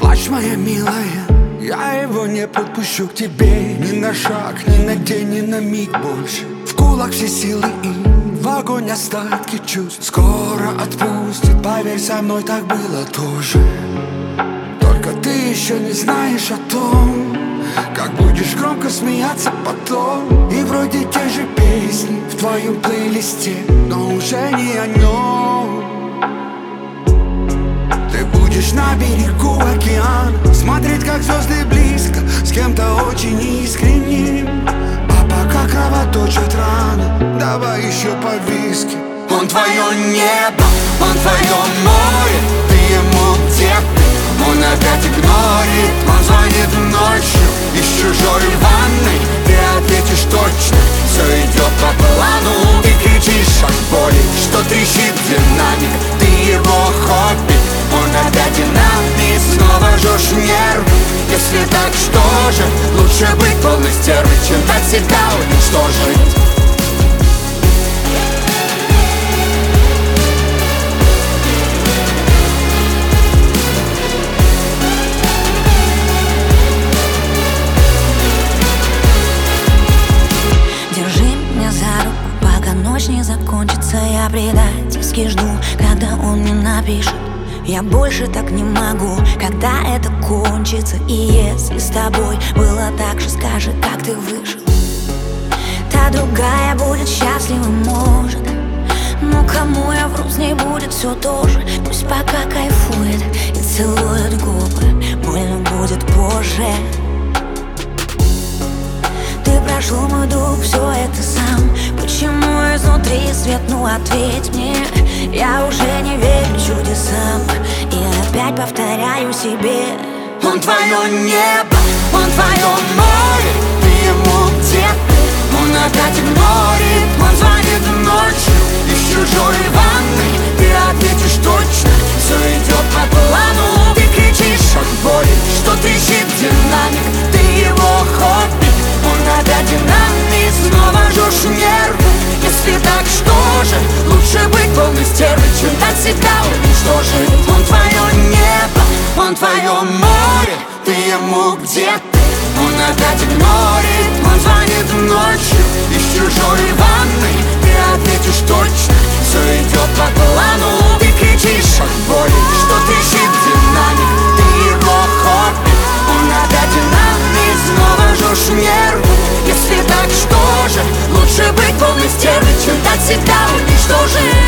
плачь, моя милая, я его не подпущу к тебе. Ни на шаг, ни на день, ни на миг больше. В кулак все силы и в огонь остатки чувств. Скоро отпустит, поверь, со мной так было тоже. Только ты еще не знаешь о том, как будешь громко смеяться потом. И вроде те же песни в твоем плейлисте, но уже не о нем. Ты будешь на берегу океана, смотреть, как звезды близко, с кем-то очень искренним. А пока кровоточат раны, давай еще по виски. Он твое небо, он твое море, ты ему где-то, он опять игнорит. Он звонит ночью из чужой ванной, ты ответишь точно, все идет по плану. Ты кричишь от боли, что трещит динамик, ты его хобби, он опять динамит. Снова жжешь нервы, если так, что же? Лучше быть полной стервой, чем дать себя уничтожить. Ночь не закончится, я предательски жду, когда он мне напишет. Я больше так не могу, когда это кончится. И если с тобой было так же, скажи, как ты выжил. Та другая будет счастлива, может, но кому я вру, с ней будет все то же. Пусть пока кайфует и целует губы, больно будет позже. Ты прошел мой дух, все это сам. Почему изнутри свет, ну ответь мне. Я уже не верю чудесам и опять повторяю себе. Он твое небо, он твое море, ты ему где-то, он опять игнорит. Он звонит ночью из чужой ванной, ты ответишь точно, все идет по плану. Ты кричишь от боли, что трещит динамик, ты его хобби, он опять динамит. Снова жжешь нервы, если так, что же? Лучше быть полной стервой, чем дать себя уничтожить. Он твое небо, он твое море, ты ему где-то, он опять игнорит. Он звонит ночью из чужой ванной, ты ответишь точно, все идет по плану. Ты кричишь от боли, что трещит динамик, ты его хобби, он опять динамит. Снова жжешь нервы, если так, что же? Лучше быть полной стервой, чем дать себя уничтожить.